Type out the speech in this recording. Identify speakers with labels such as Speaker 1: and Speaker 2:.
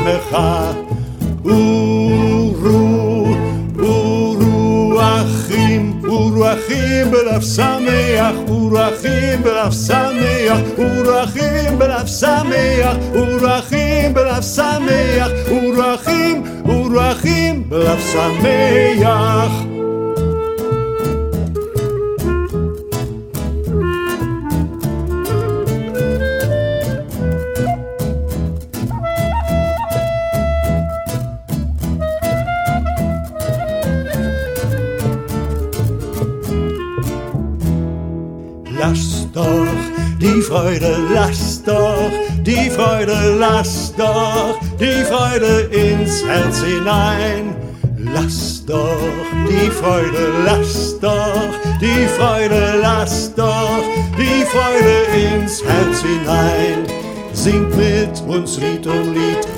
Speaker 1: שמחה. ורוחים בלב שמח, ורוחים בלב שמח, ורוחים בלב שמח, ורוחים בלב שמח, ורוחים בלב שמח. Lass doch die Freude, lass doch die Freude, lass doch die Freude ins Herz hinein. Lass doch die Freude, lass doch die Freude, lass doch die Freude ins Herz hinein. Singt mit uns Lied um Lied,